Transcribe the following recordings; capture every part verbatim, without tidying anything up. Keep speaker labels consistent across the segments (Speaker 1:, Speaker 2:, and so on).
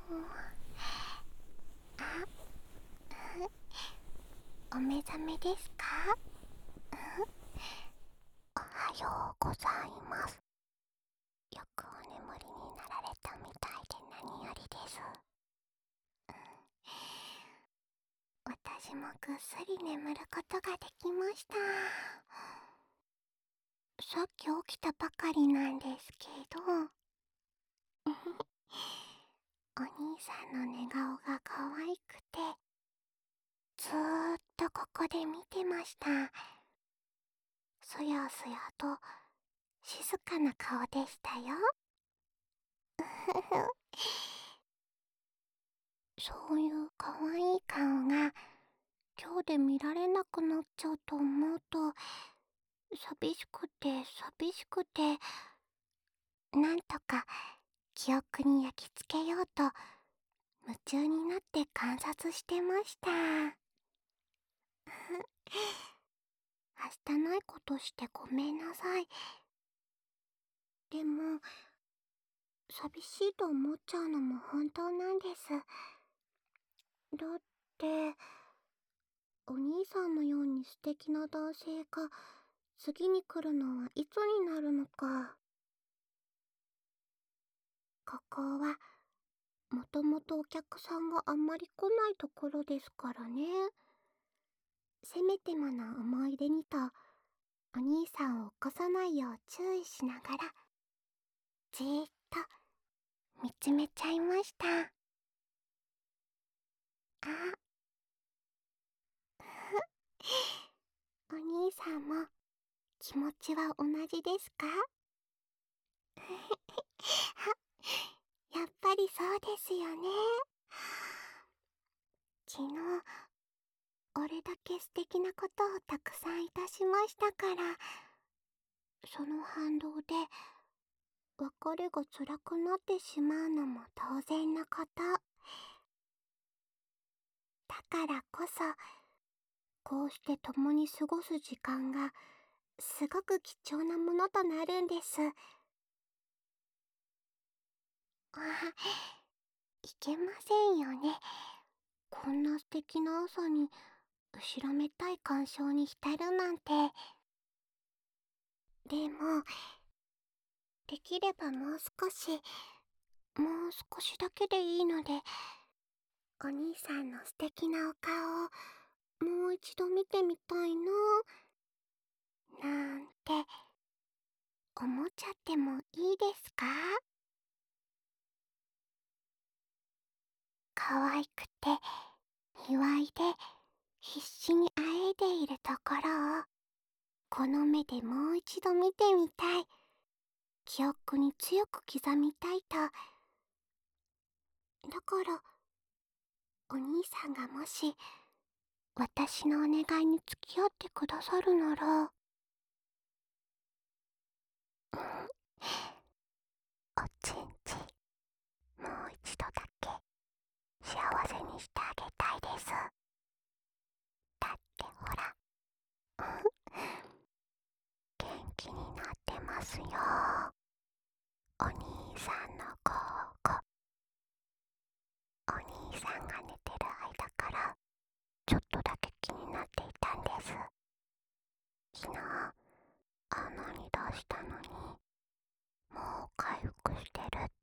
Speaker 1: お目覚めですか？おはようございます。よくお眠りになられたみたいで何よりです。私もぐっすり眠ることができました。さっき起きたばかりなんですけどお兄さんの寝顔が可愛くて、ずーっとここで見てました。そやそやと静かな顔でしたよ。そういう可愛い顔が今日で見られなくなっちゃうと思うと、寂しくて寂しくて、なんとか記憶に焼き付けようと夢中になって観察してました。はしたないことしてごめんなさい。でも寂しいと思っちゃうのも本当なんです。だってお兄さんのように素敵な男性が次に来るのはいつになるのか。ここはもともとお客さんがあんまり来ないところですからね。せめてもの思い出にとお兄さんを起こさないよう注意しながらじーっと見つめちゃいました。あお兄さんも気持ちは同じですか？やっぱりそうですよね。昨日俺だけ素敵なことをたくさんいたしましたから、その反動で別れが辛くなってしまうのも当然のこと。だからこそこうして共に過ごす時間がすごく貴重なものとなるんです。あ、いけませんよね。こんな素敵な朝に後ろめたい感傷に浸るなんて。でもできればもう少しもう少しだけでいいので、お兄さんの素敵なお顔をもう一度見てみたいななんて思っちゃってもいいですか？可愛くて卑猥で必死にあえいでいるところをこの目でもう一度見てみたい、記憶に強く刻みたいと。だからお兄さんがもし私のお願いに付き合ってくださるなら、うん、おちんちもう一度だけ幸せにしてあげたいです。だってほら、元気になってますよ、お兄さんのここ。お兄さんが寝てる間からちょっとだけ気になっていたんです。昨日あんなに出したのにもう回復してるって。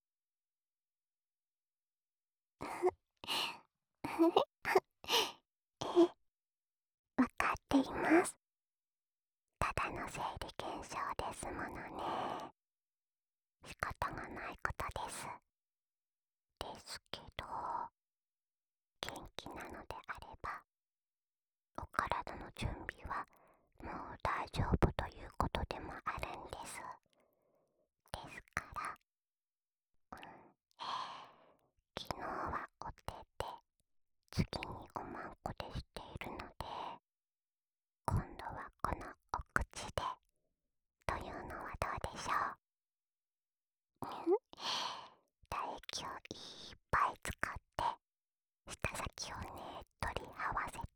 Speaker 1: え、わかっています。ただの生理現象ですものね。仕方がないことです。ですけど、元気なのであれば、お体の準備はもう大丈夫ということでもあるんです。ですから、うん、昨日はお手で、次におまんこでしているので、今度はこのお口でというのはどうでしょう？唾液をいっぱい使って舌先をねっとり這わせて、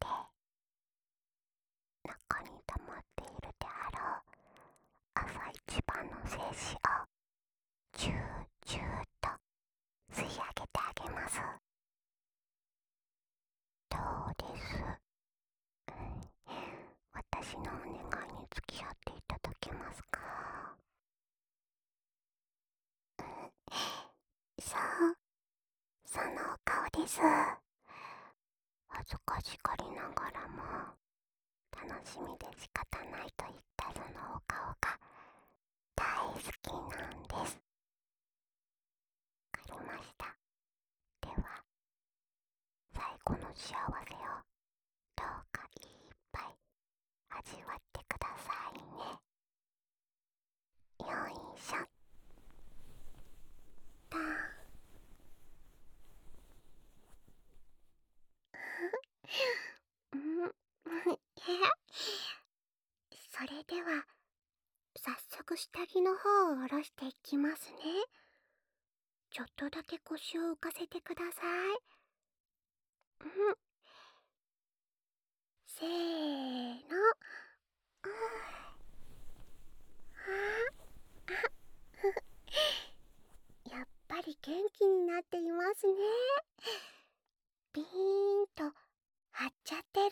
Speaker 1: 中に溜まっているであろう朝一番の精子をジュージューと吸い上げます。どうです？私のお願いに付き合っていただけますか？そう、そのお顔です。恥ずかしがりながらも楽しみで仕方ないといったそのお顔が大好きなんです。わかりました。では、最後の幸せをどうかいっぱい味わってくださいね。よいしょっと。うん。それでは早速下着の方を下ろしていきますね。ちょっとだけ腰を浮かせてください。うん。せーの。うん。やっぱり元気になっていますね。ピーンと張っちゃってる。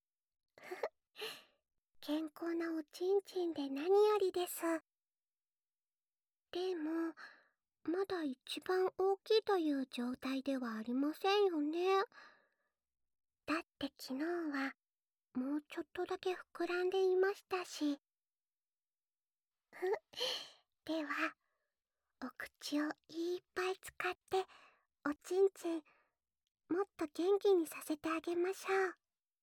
Speaker 1: 健康なおちんちんで何よりです。でも、まだ一番大きいという状態ではありませんよね。だって昨日はもうちょっとだけ膨らんでいましたし。では、お口をいっぱい使っておちんちんもっと元気にさせてあげましょう。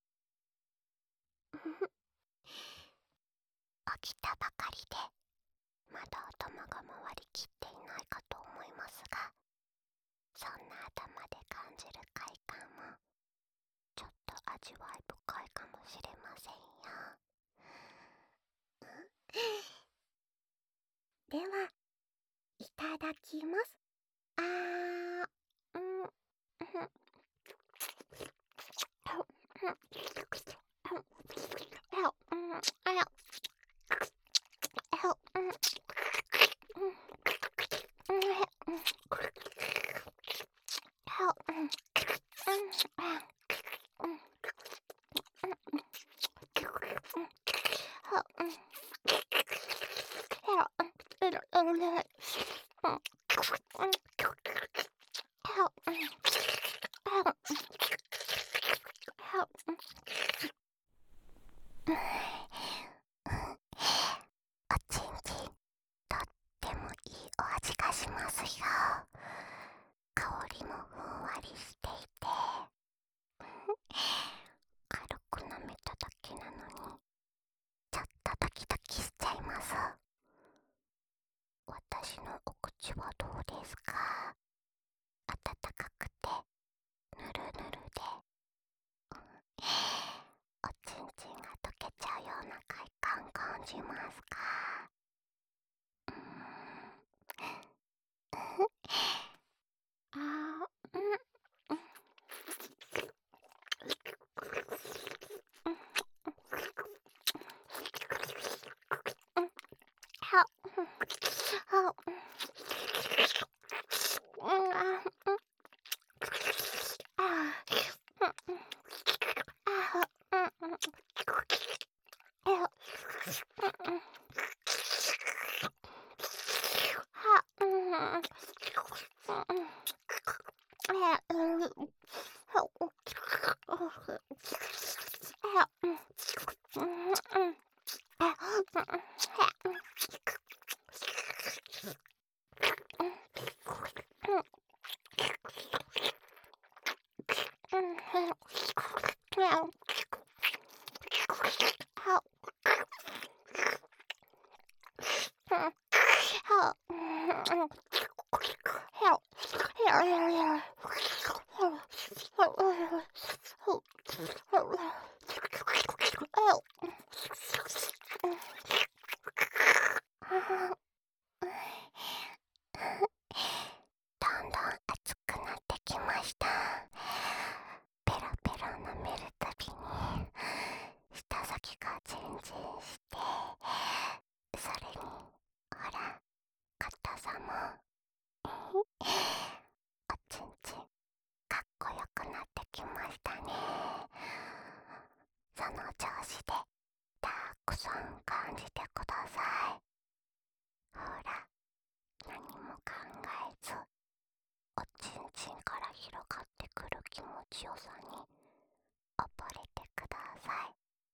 Speaker 1: 起きたばかりでまだ頭が回りきっていないかと思いますが、そんな頭で感じる快感もちょっと味わい深いかもしれませんよ。では、いただきます。あー、うん、うん、おちんちん、とってもいいお味がしますよ。香りもふんわりしていて、軽く舐めただけなのにちょっとドキドキしちゃいます。私のお口はどうですか？温かくてぬるぬるで、おちんちんが溶けちゃうような快感感じますか？うーん。あー、うん。は、は、うん、あ、うん、あ、うん、あ、うん、うん、え、うん、うん、は、うん、うん、え、うん、は、うん、え、うん、うん、うん、え、うん、どんどん熱くなってきました。ペロペロ舐めるたびに舌先がチンチンして、それにほら硬さもおちんちんきましたね。その調子でたくさん感じてください。ほら、何も考えず、おちんちんから広がってくる気持ちよさに溺れてください。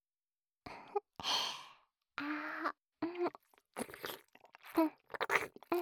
Speaker 1: あー、うん、うん、うん、うん、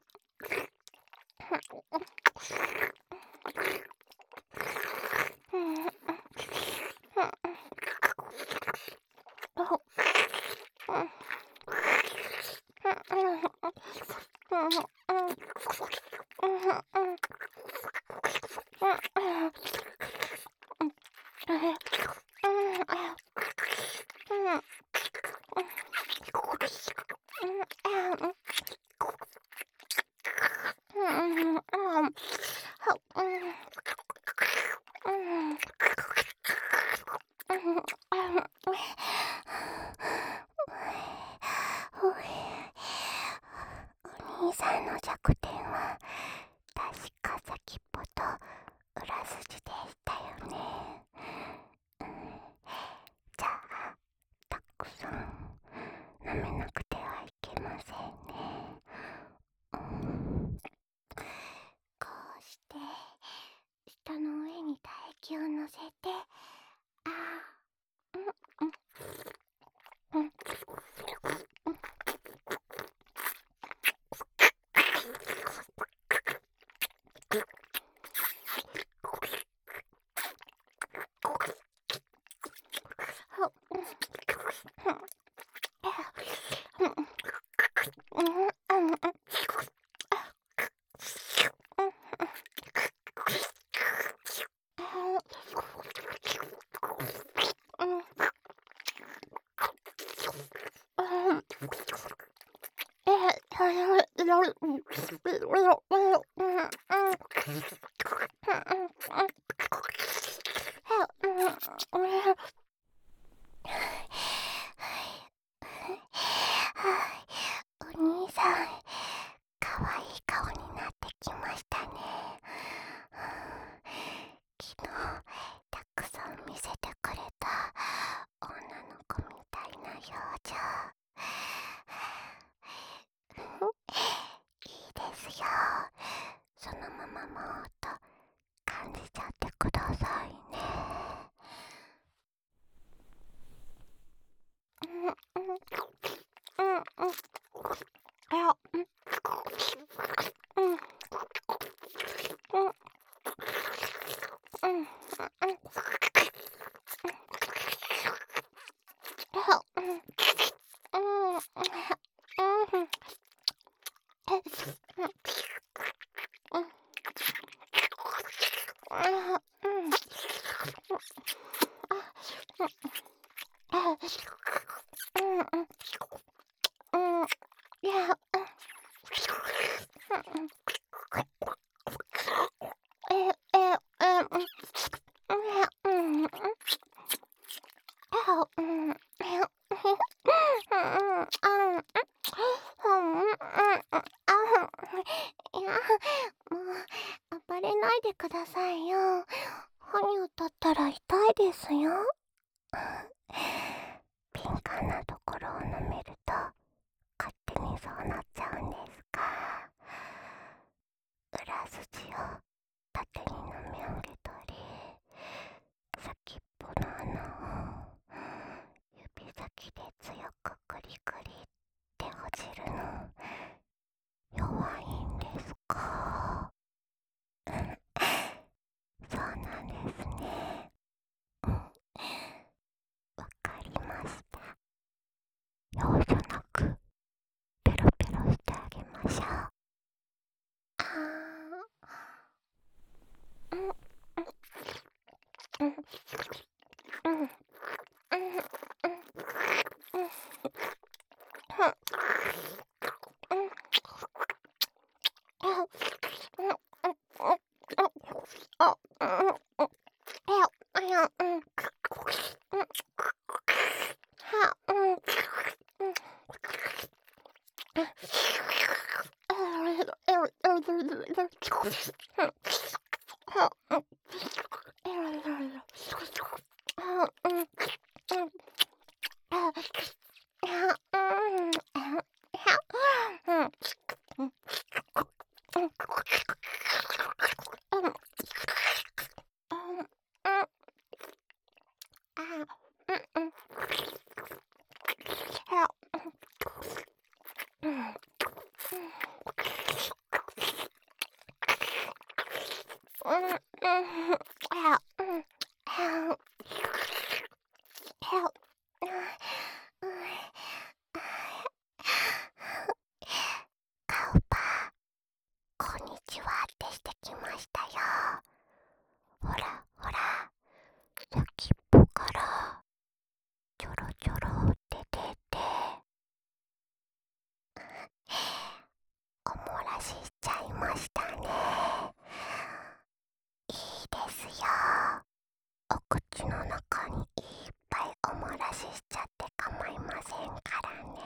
Speaker 1: お兄さんの弱点は確か先っぽと裏筋でしたよね。うん、じゃあたくさん舐めなくてはいけませんね。うん、こうして舌の上に唾液を乗せて、あー、うん、うん、うん、お兄さん、かわいい顔になってきましたね。昨日たくさん見せてくれた女の子みたいな表情。いいですよ。そのままもっと感じちゃってくださいね。うんうんうんうん。あ、うんうんうんうんうん。あ、うんうんうんうん。暴れないでくださいよ。歯に当たったら痛いですよ。敏感なところを舐めると勝手にそうなっちゃうんですか。裏筋を縦に舐め上げたり、先っぽの穴を指先で強くクリクリってほじるの弱いんですか。そうなんですね。うん、わかりました。容赦なくペロペロしてあげましょう。あー、うんうんうんうんうんうんカウパー、こんにちはってしてきましたよ。ほらほら、先っぽからちょろちょろって出て、おもらししちゃいましたね。いいですよ。お口の中にいっぱいおもらししちゃって構いませんからね。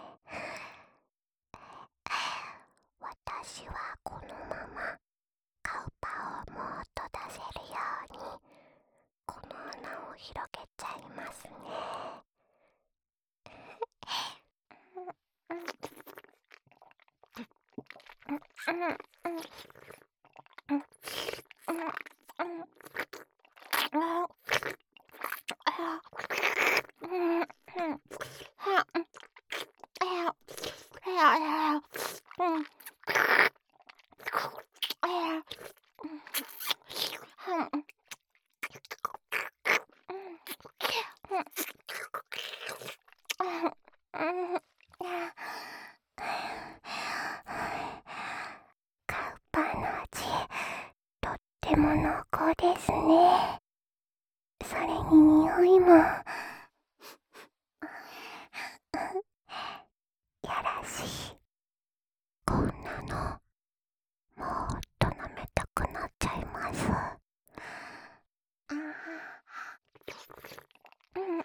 Speaker 1: 私はこのままカウパをもっと出せるようにこの穴を広げちゃいますね。カウパーの味、とっても濃厚ですね。それに匂いもやらしい。こんなのもっと舐めたくなっちゃいます。あー、うんうん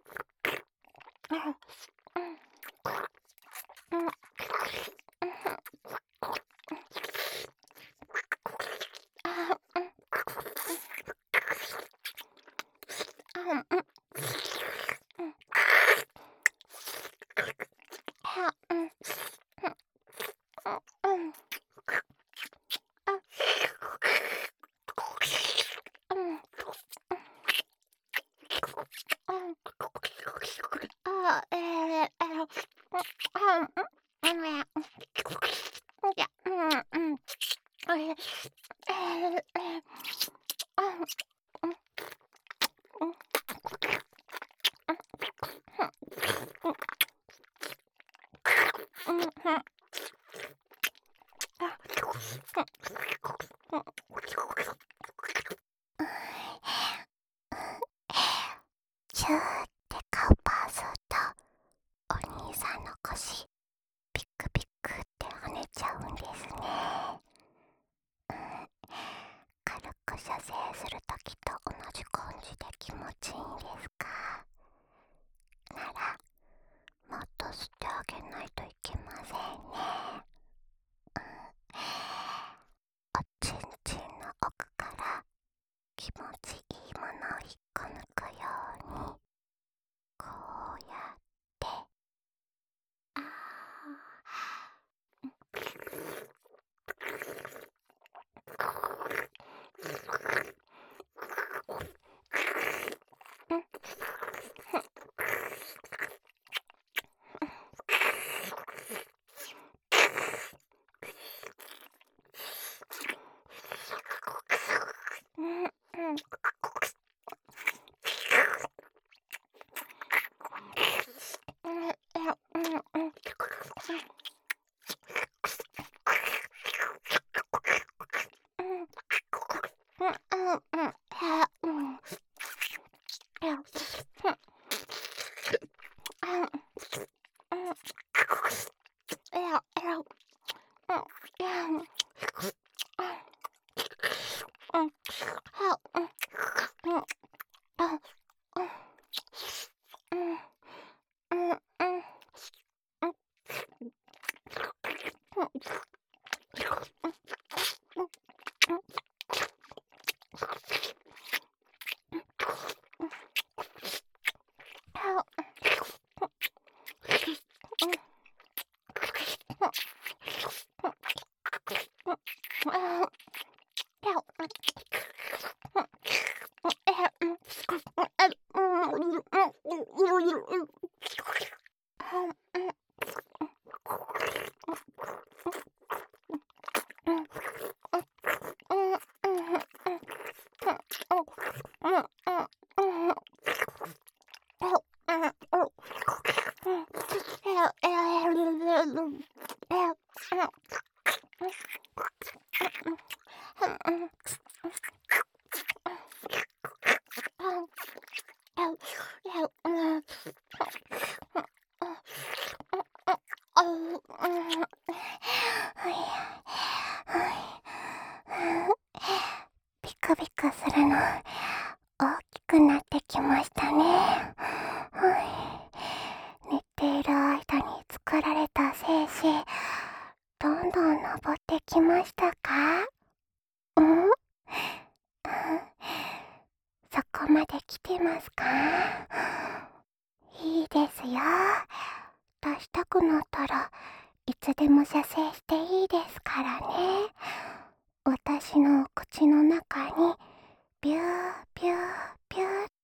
Speaker 1: シューってカウパー吸うとお兄さんの腰ピクピクって跳ねちゃうんですね。軽く射精するときと同じ感じで気持ちいいんですか？ならもっと吸ってあげないといけませんね。おちんちんの奥から気持ちいいものを引っこ抜くようにこうやってあビクビクするの大きくなってきましたね。寝ている間に作られた精子、どんどん登ってきましたか？うん？そこまで来てますか？いいですよ。出したくなったらいつでも射精していいですからね。私のお口の中にビュービュービューって。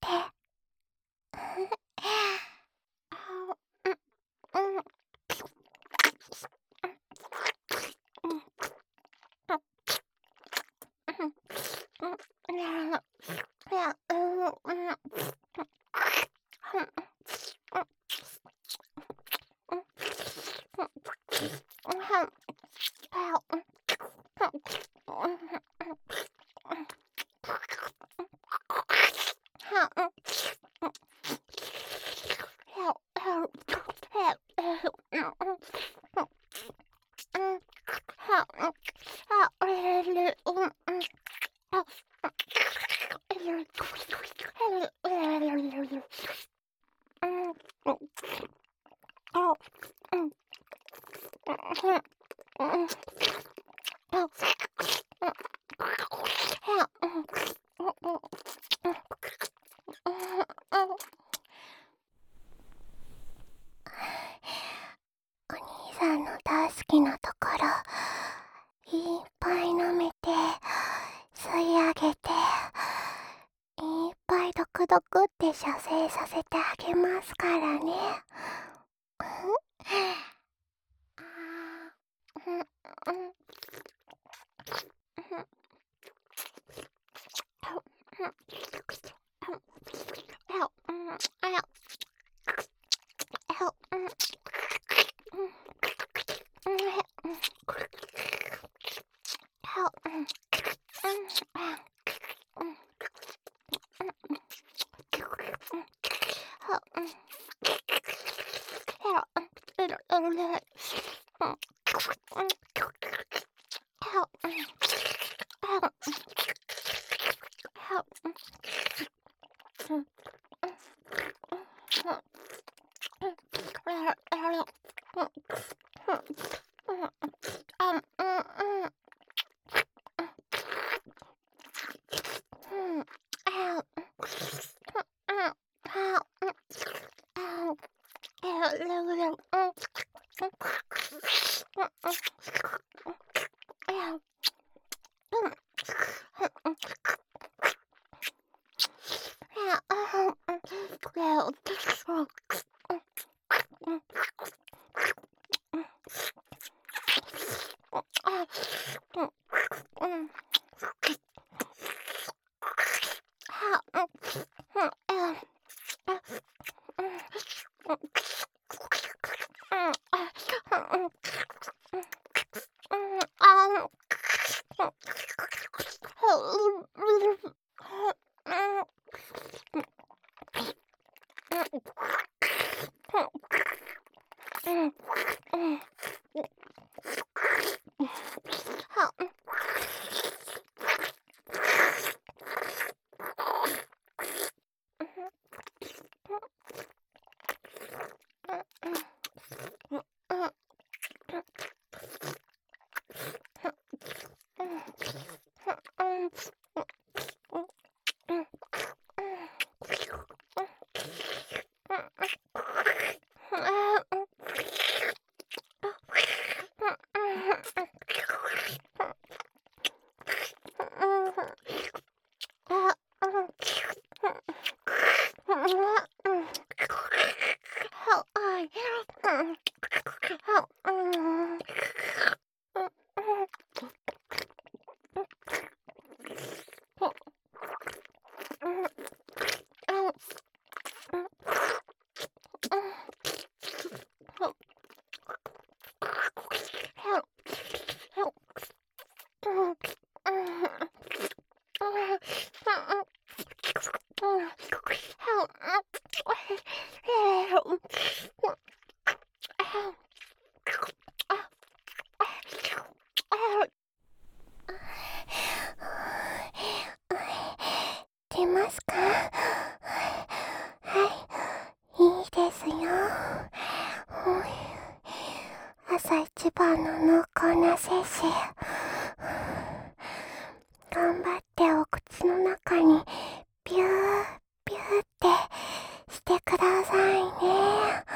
Speaker 1: お兄さんの大好きなところいっぱい舐めて吸い上げていっぱいドクドクって射精させてあげますからね。 出ますか？はい、いいですよ。朝一番の濃厚な摂取。頑張ってお口の中にビュービューってしてくださいね。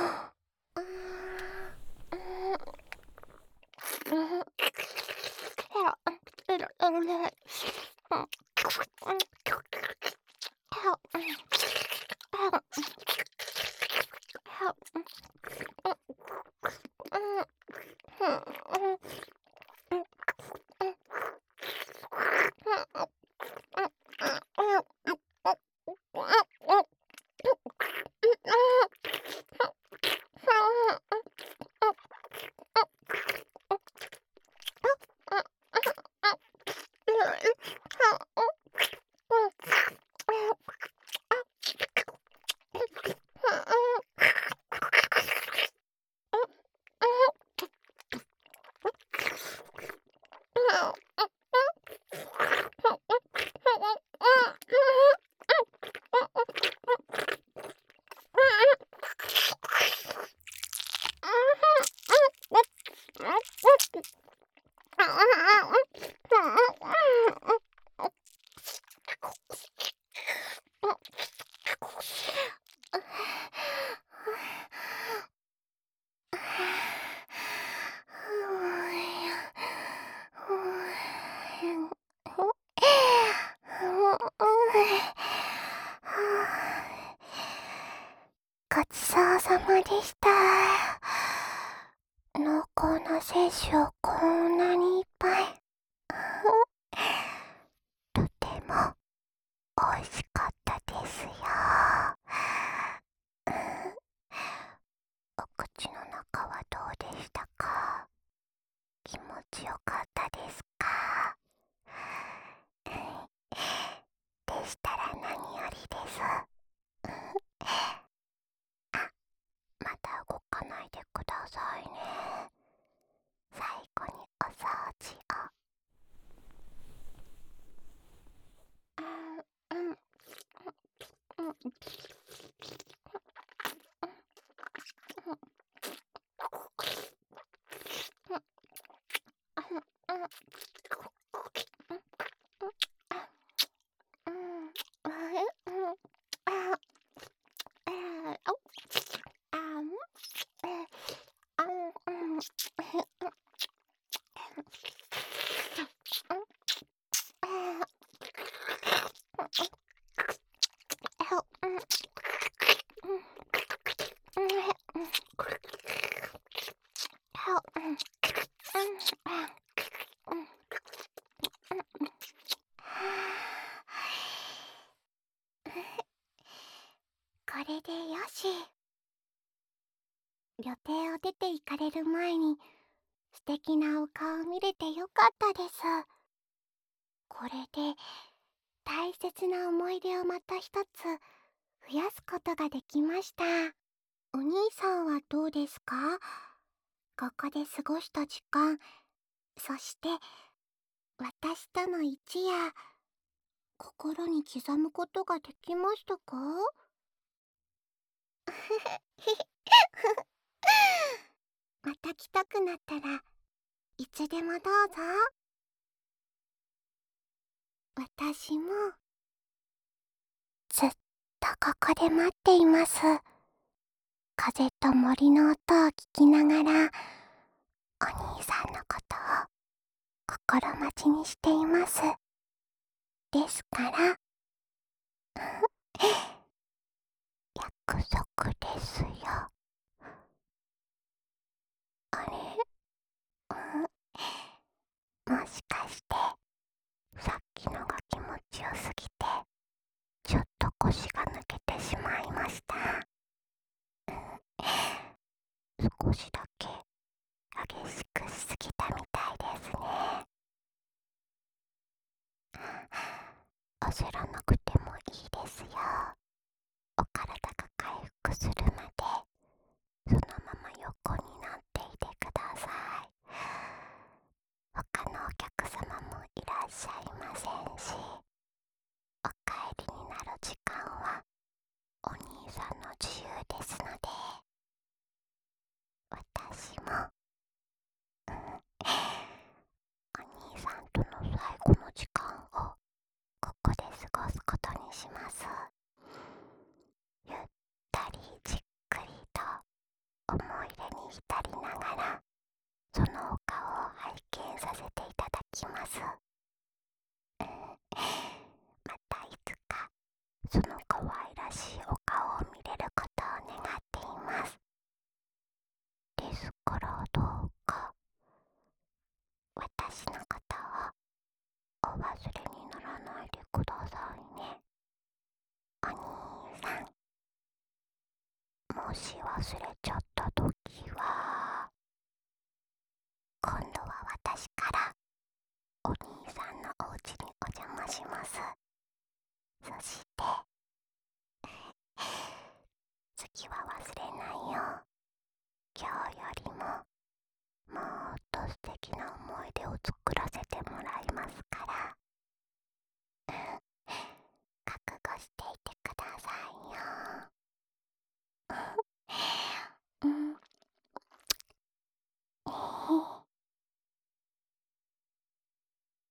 Speaker 1: ごちそうさまでした。濃厚な摂取をこんなにいっぱい。とても美味しかったですよ。お口の中はどうでしたか？気持ちよかったですか？でしたら何よりです。また動かないでくださいね。最後にお掃除を。これでよし。予定を出て行かれる前に素敵なお顔見れてよかったです。これで大切な思い出をまた一つ増やすことができました。お兄さんはどうですか？ここで過ごした時間、そして私との一夜、心に刻むことができましたか？また来たくなったらいつでもどうぞ。私もずっとここで待っています。風と森の音を聞きながらお兄さんのことを心待ちにしています。ですから約束ですよ。あれ、うん、もしかしてさっきのが気持ちよすぎてちょっと腰が抜けてしまいました。少しだけ激しくしすぎたみたいですね。 焦らなくてもいいですよ。お体が回復するまでそのまま横になっていてください。他のお客様もいらっしゃいませんし、お帰りになる時間はお兄さんの自由ですので、私も、うん、お兄さんとの最後の時間をここで過ごすことにします。ゆったりじっくりと思い出に浸りながらそのお顔を拝見させていただきます。うん、またいつかその可愛らしいお顔を見れることを願っています。ですからどうか私のことをお忘れにならないでくださいね。お兄さん、もし忘れちゃったときは今度は私からお兄さんのお家にお邪魔